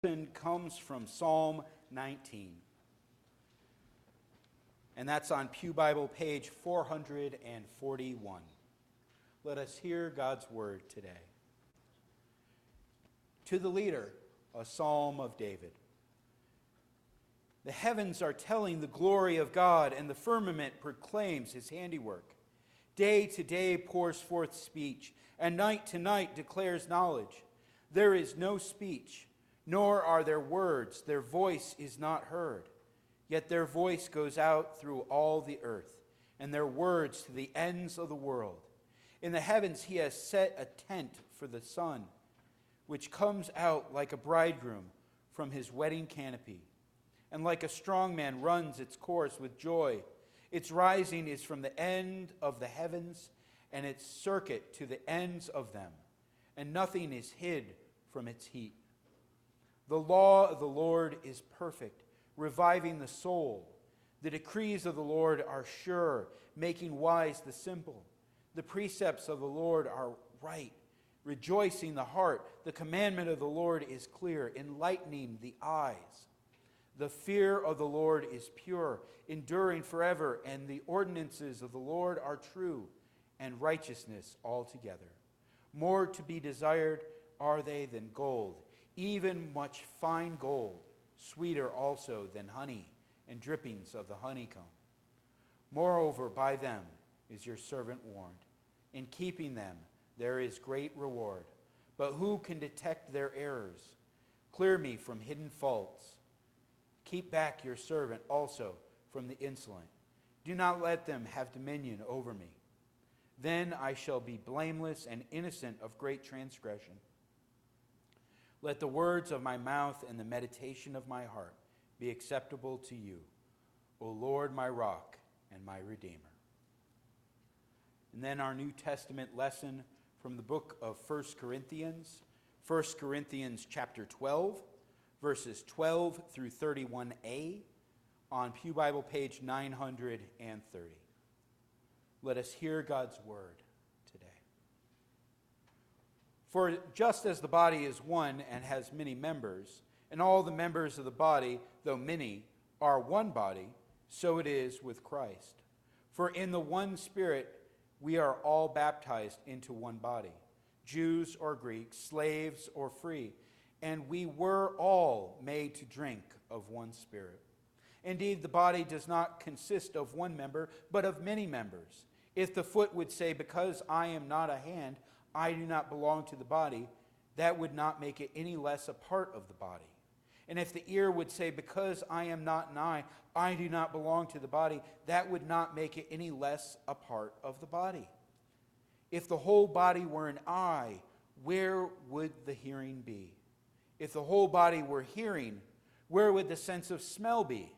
Comes from Psalm 19. And that's on Pew Bible page 441. Let us hear God's word today. To the leader, a psalm of David. The heavens are telling the glory of God, and the firmament proclaims his handiwork. Day to day pours forth speech, and night to night declares knowledge. There is no speech, nor are there words. Their voice is not heard. Yet their voice goes out through all the earth, and their words to the ends of the world. In the heavens he has set a tent for the sun, which comes out like a bridegroom from his wedding canopy, and like a strong man runs its course with joy. Its rising is from the end of the heavens, and its circuit to the ends of them, and nothing is hid from its heat. The law of the Lord is perfect, reviving the soul. The decrees of the Lord are sure, making wise the simple. The precepts of the Lord are right, rejoicing the heart. The commandment of the Lord is clear, enlightening the eyes. The fear of the Lord is pure, enduring forever, and the ordinances of the Lord are true, and righteousness altogether. More to be desired are they than gold, even much fine gold, sweeter also than honey and drippings of the honeycomb. Moreover, by them is your servant warned. In keeping them there is great reward. But who can detect their errors? Clear me from hidden faults. Keep back your servant also from the insolent. Do not let them have dominion over me. Then I shall be blameless and innocent of great transgression. Let the words of my mouth and the meditation of my heart be acceptable to you, O Lord, my rock and my redeemer. And then our New Testament lesson from the book of 1 Corinthians. 1 Corinthians chapter 12, verses 12 through 31a on Pew Bible page 930. Let us hear God's word today. For just as the body is one and has many members, and all the members of the body, though many, are one body, so it is with Christ. For in the one Spirit we are all baptized into one body, Jews or Greeks, slaves or free, and we were all made to drink of one Spirit. Indeed, the body does not consist of one member, but of many members. If the foot would say, because I am not a hand, I do not belong to the body, that would not make it any less a part of the body. And if the ear would say, because I am not an eye, I do not belong to the body, that would not make it any less a part of the body. If the whole body were an eye, where would the hearing be? If the whole body were hearing, where would the sense of smell be?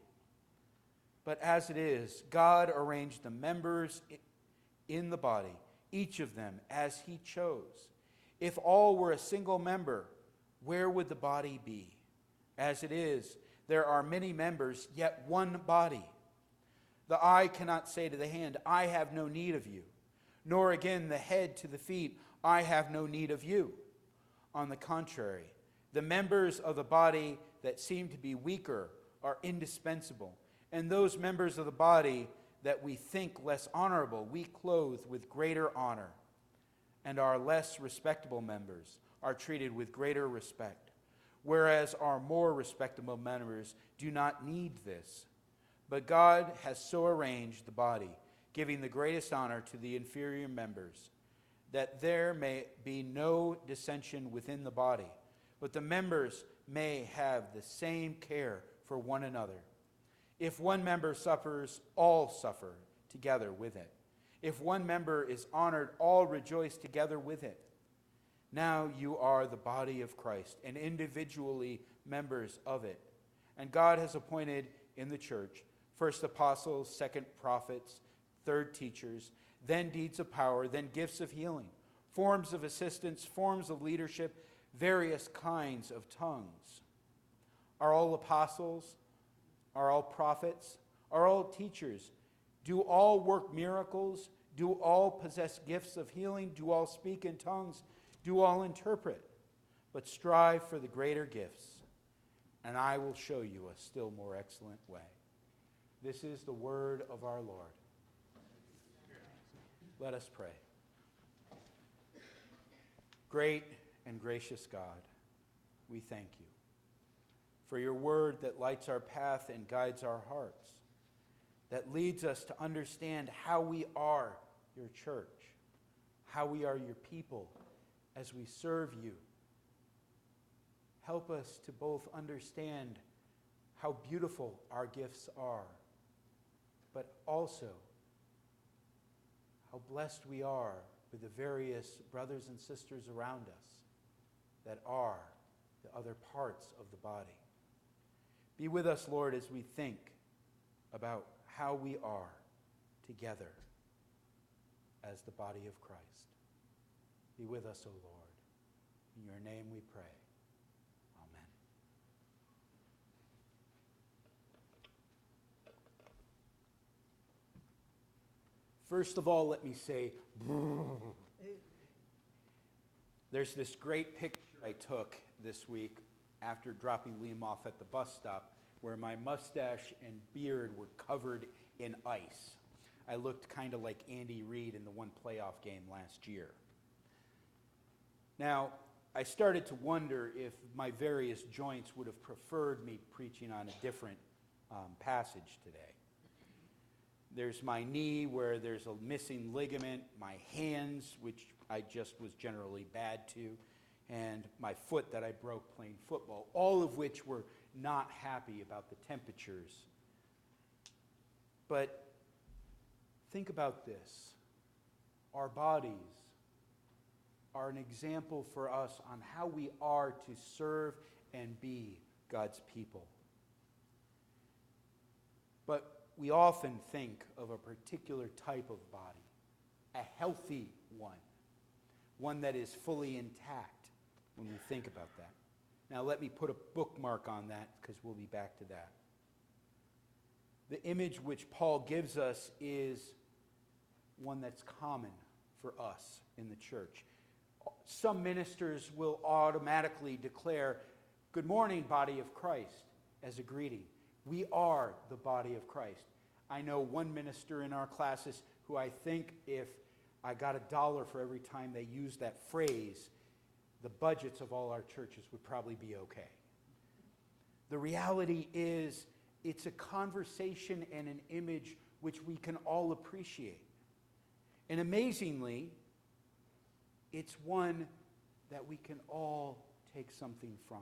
But as it is, God arranged the members in the body, each of them as he chose. If all were a single member, where would the body be? As it is, there are many members, yet one body. The eye cannot say to the hand, I have no need of you, nor again the head to the feet, I have no need of you. On the contrary, the members of the body that seem to be weaker are indispensable, and those members of the body that we think less honorable, we clothe with greater honor, and our less respectable members are treated with greater respect, whereas our more respectable members do not need this. But God has so arranged the body, giving the greatest honor to the inferior members, that there may be no dissension within the body, but the members may have the same care for one another. If one member suffers, all suffer together with it. If one member is honored, all rejoice together with it. Now you are the body of Christ, and individually members of it. And God has appointed in the church first apostles, second prophets, third teachers, then deeds of power, then gifts of healing, forms of assistance, forms of leadership, various kinds of tongues. Are all apostles? Are all prophets? Are all teachers? Do all work miracles? Do all possess gifts of healing? Do all speak in tongues? Do all interpret? But strive for the greater gifts. and I will show you a still more excellent way. This is the word of our Lord. Let us pray. Great and gracious God, we thank you for your word that lights our path and guides our hearts, that leads us to understand how we are your church, how we are your people as we serve you. Help us to both understand how beautiful our gifts are, but also how blessed we are with the various brothers and sisters around us that are the other parts of the body. Be with us, Lord, as we think about how we are together as the body of Christ. Be with us, O Lord. In your name we pray. Amen. First of all, let me say, there's this great picture I took this week after dropping Liam off at the bus stop where my mustache and beard were covered in ice. I looked kind of like Andy Reid in the one playoff game last year. Now, I started to wonder if my various joints would have preferred me preaching on a different passage today. There's my knee where there's a missing ligament, my hands, which I just was generally bad to, and my foot that I broke playing football, all of which were not happy about the temperatures. But think about this. Our bodies are an example for us on how we are to serve and be God's people. But we often think of a particular type of body, a healthy one that is fully intact when we think about that. Now let me put a bookmark on that because we'll be back to that. The image which Paul gives us is one that's common for us in the church. Some ministers will automatically declare, "Good morning, body of Christ," as a greeting. We are the body of Christ. I know one minister in our classes who I think if I got $1 for every time they used that phrase, the budgets of all our churches would probably be okay. The reality is, it's a conversation and an image which we can all appreciate. And amazingly, it's one that we can all take something from.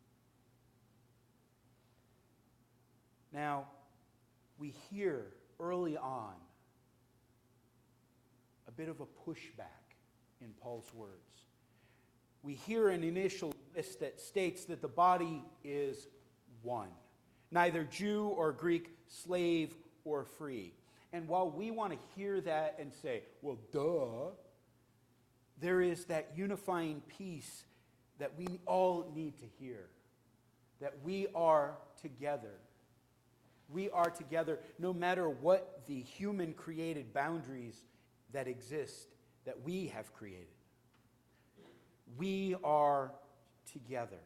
Now, we hear early on a bit of a pushback in Paul's words. We hear an initial list that states that the body is one, neither Jew or Greek, slave or free. And while we want to hear that and say, well, duh, there is that unifying piece that we all need to hear, that we are together. We are together no matter what the human created boundaries that exist that we have created. We are together.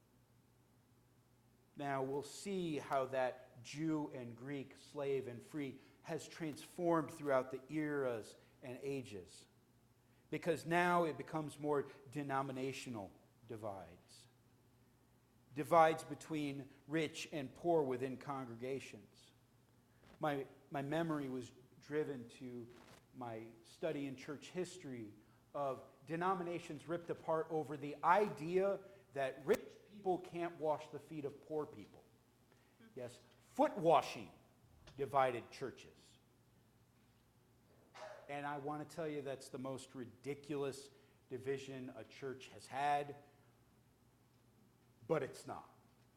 Now we'll see how that Jew and Greek, slave and free, has transformed throughout the eras and ages. Because now it becomes more denominational divides. Divides between rich and poor within congregations. My memory was driven to my study in church history of denominations ripped apart over the idea that rich people can't wash the feet of poor people. Yes, foot washing divided churches. And I want to tell you that's the most ridiculous division a church has had, but it's not.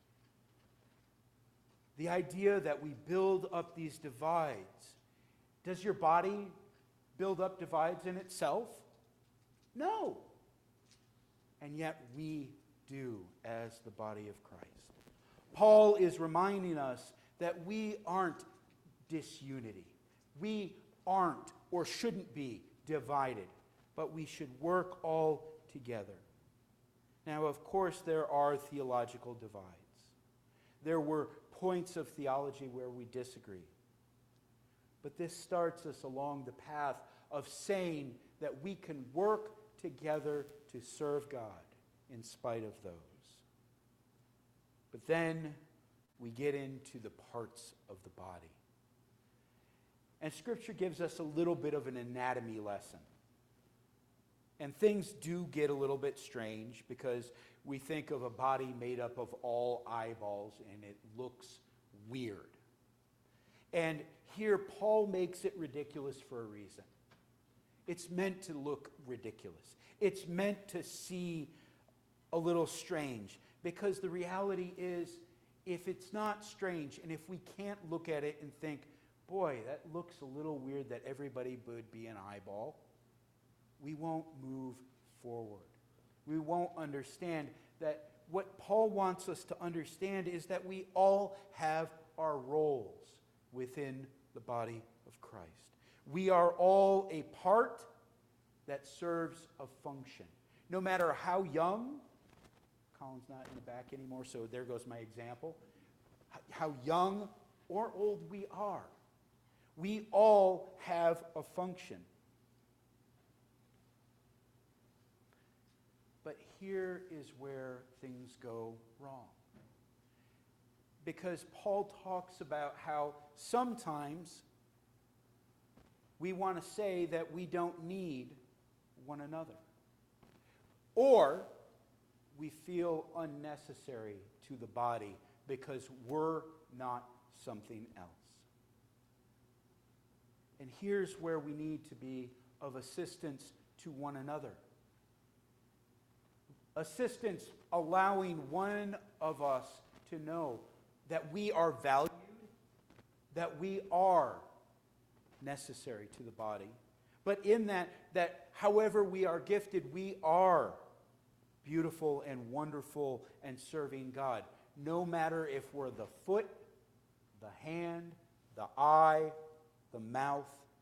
The idea that we build up these divides. Does your body build up divides in itself? No. And yet we do as the body of Christ. Paul is reminding us that we aren't disunity. We aren't or shouldn't be divided, but we should work all together. Now, of course, there are theological divides. There were points of theology where we disagree. But this starts us along the path of saying that we can work together to serve God in spite of those. But then we get into the parts of the body. And Scripture gives us a little bit of an anatomy lesson. And things do get a little bit strange because we think of a body made up of all eyeballs and it looks weird. And here Paul makes it ridiculous for a reason. It's meant to look ridiculous. It's meant to see a little strange because the reality is if it's not strange and if we can't look at it and think, boy, that looks a little weird that everybody would be an eyeball, we won't move forward. We won't understand that what Paul wants us to understand is that we all have our roles within the body of Christ. We are all a part that serves a function. No matter how young, Colin's not in the back anymore, so there goes my example, how young or old we are, we all have a function. But here is where things go wrong. Because Paul talks about how sometimes we want to say that we don't need one another. Or we feel unnecessary to the body because we're not something else. And here's where we need to be of assistance to one another. Assistance allowing one of us to know that we are valued, that we are necessary to the body. But in that however we are gifted, we are beautiful and wonderful and serving God. No matter if we're the foot, the hand, the eye, the mouth.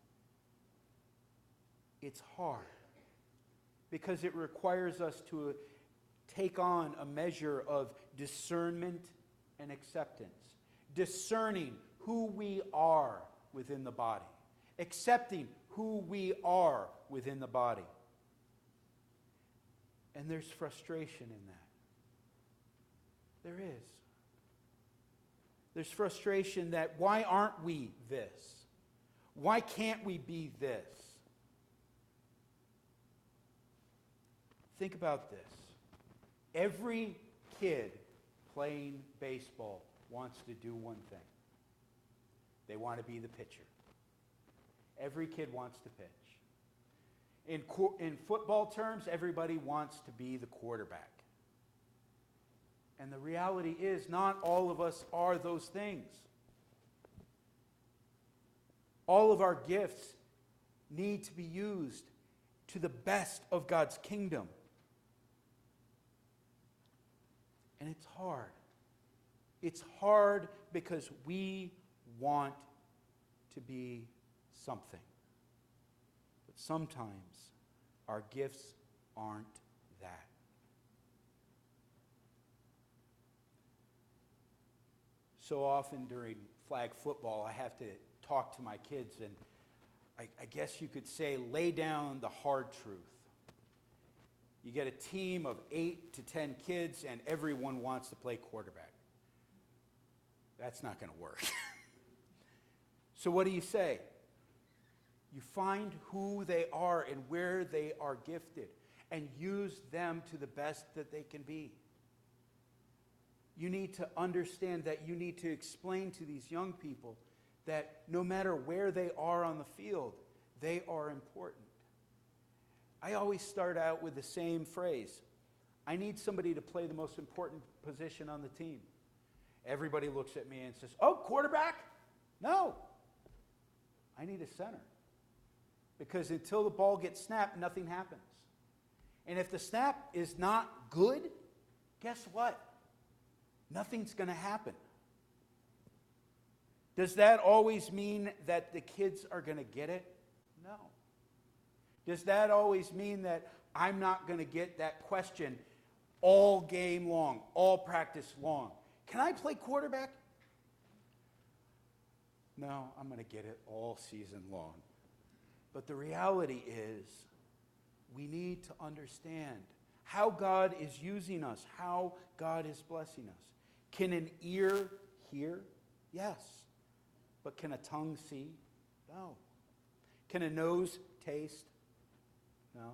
It's hard because it requires us to take on a measure of discernment and acceptance. Discerning who we are within the body. Accepting who we are within the body. And there's frustration in that. There is. There's frustration that why aren't we this? Why can't we be this? Think about this. Every kid playing baseball wants to do one thing. They want to be the pitcher. Every kid wants to pitch. In football terms, everybody wants to be the quarterback. And the reality is, not all of us are those things. All of our gifts need to be used to the best of God's kingdom. And it's hard. It's hard because we want to be something. But sometimes our gifts aren't that. So often during flag football, I have to talk to my kids and I guess you could say lay down the hard truth. You get a team of 8 to 10 kids and everyone wants to play quarterback. That's not going to work. So what do you say? You find who they are and where they are gifted and use them to the best that they can be. You need to understand that you need to explain to these young people that no matter where they are on the field, they are important. I always start out with the same phrase. I need somebody to play the most important position on the team. Everybody looks at me and says, oh, quarterback? No. I need a center. Because until the ball gets snapped, nothing happens. And if the snap is not good, guess what? Nothing's going to happen. Does that always mean that the kids are going to get it? No. Does that always mean that I'm not going to get that question all game long, all practice long? Can I play quarterback? No, I'm going to get it all season long. But the reality is, we need to understand how God is using us, how God is blessing us. Can an ear hear? Yes. But can a tongue see? No. Can a nose taste? No.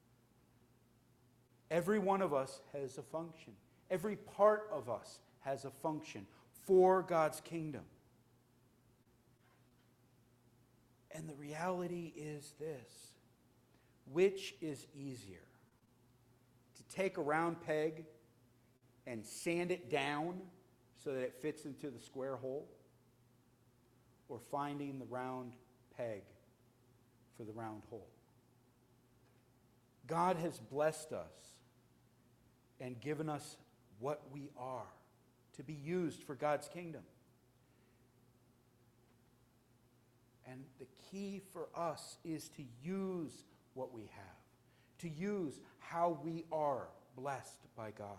Every one of us has a function. Every part of us has a function for God's kingdom. And the reality is this: which is easier? To take a round peg and sand it down so that it fits into the square hole? Or finding the round peg for the round hole? God has blessed us and given us what we are to be used for God's kingdom. And the key for us is to use what we have, to use how we are blessed by God.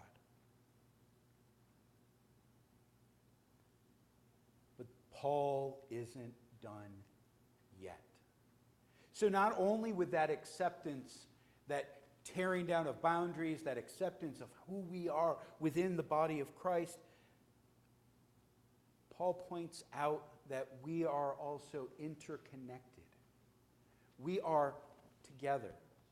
But Paul isn't done yet. So not only with that acceptance, that tearing down of boundaries, that acceptance of who we are within the body of Christ, Paul points out that we are also interconnected. We are together.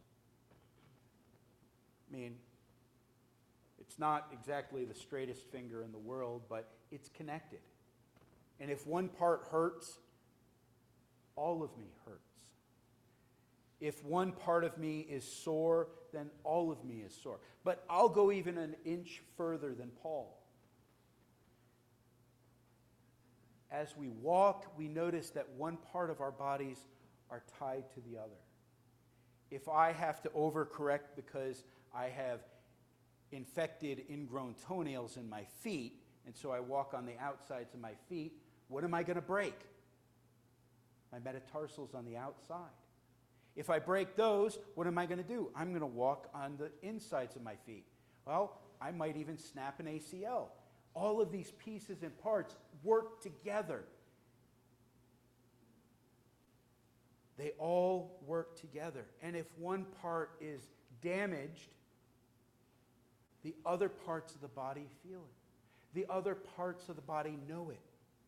I mean, it's not exactly the straightest finger in the world, but it's connected. And if one part hurts, all of me hurts. If one part of me is sore, then all of me is sore. But I'll go even an inch further than Paul. As we walk, we notice that one part of our bodies are tied to the other. If I have to overcorrect because I have infected ingrown toenails in my feet, and so I walk on the outsides of my feet, what am I going to break? My metatarsals on the outside. If I break those, what am I going to do? I'm going to walk on the insides of my feet. Well, I might even snap an ACL. All of these pieces and parts work together. They all work together. And if one part is damaged, the other parts of the body feel it. The other parts of the body know it.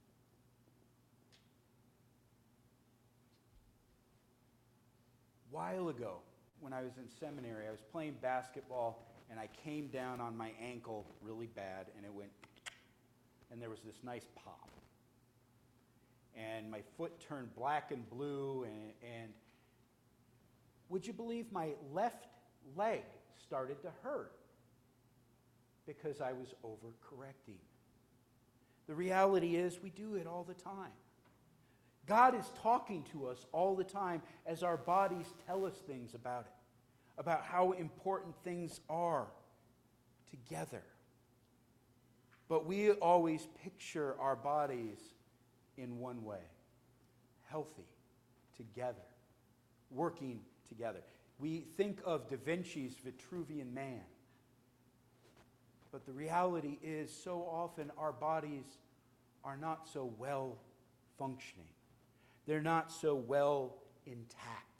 A while ago, when I was in seminary, I was playing basketball, and I came down on my ankle really bad, and it went, and there was this nice pop. And my foot turned black and blue, and would you believe my left leg started to hurt because I was overcorrecting. The reality is we do it all the time. God is talking to us all the time as our bodies tell us things about it, about how important things are together. But we always picture our bodies in one way: healthy, together, working together. We think of Da Vinci's Vitruvian Man. But the reality is, so often our bodies are not so well functioning. They're not so well intact.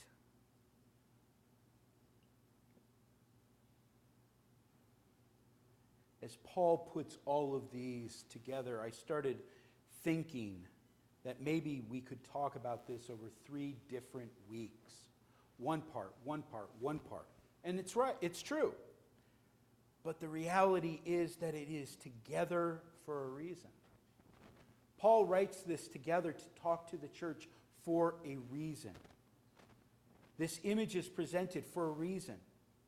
As Paul puts all of these together, I started thinking that maybe we could talk about this over 3 different weeks. One part, one part, one part. And it's right, it's true. But the reality is that it is together for a reason. Paul writes this together to talk to the church for a reason. This image is presented for a reason.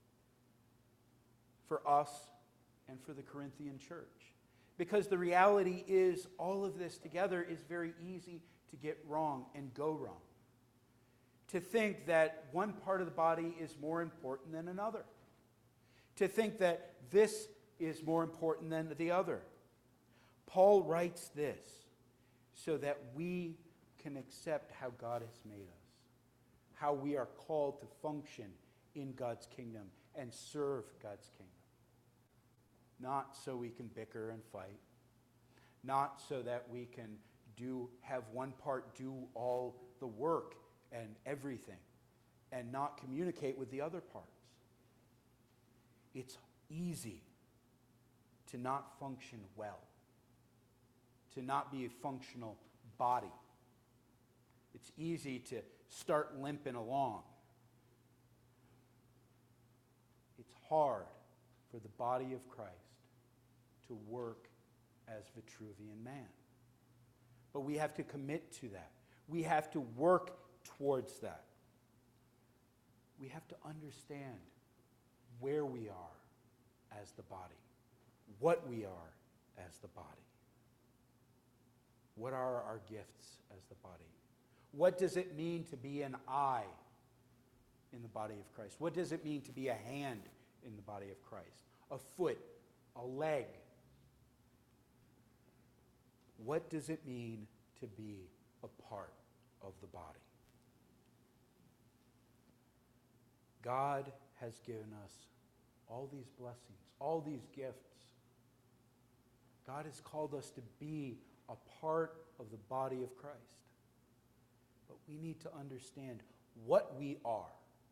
For us and for the Corinthian church. Because the reality is, all of this together is very easy to get wrong and go wrong. To think that one part of the body is more important than another. To think that this is more important than the other. Paul writes this so that we can accept how God has made us, how we are called to function in God's kingdom and serve God's kingdom. Not so we can bicker and fight, not so that we can have one part do all the work and everything and not communicate with the other parts. It's easy to not function well, to not be a functional body. It's easy to start limping along. It's hard for the body of Christ to work as Vitruvian man. But we have to commit to that. We have to work towards that. We have to understand where we are as the body, what we are as the body. What are our gifts as the body? What does it mean to be an eye in the body of Christ? What does it mean to be a hand in the body of Christ? A foot, a leg. What does it mean to be a part of the body? God has given us all these blessings, all these gifts. God has called us to be a part of the body of Christ. But we need to understand what we are.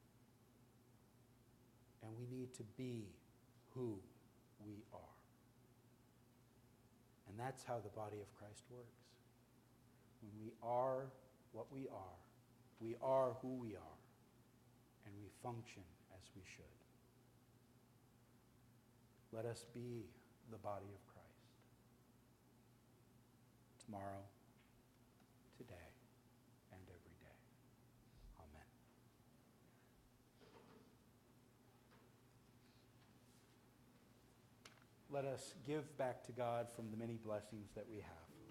And we need to be who we are. And that's how the body of Christ works. When we are what we are who we are, and we function as we should. Let us be the body of Christ. Tomorrow, today, and every day. Amen. Let us give back to God from the many blessings that we have.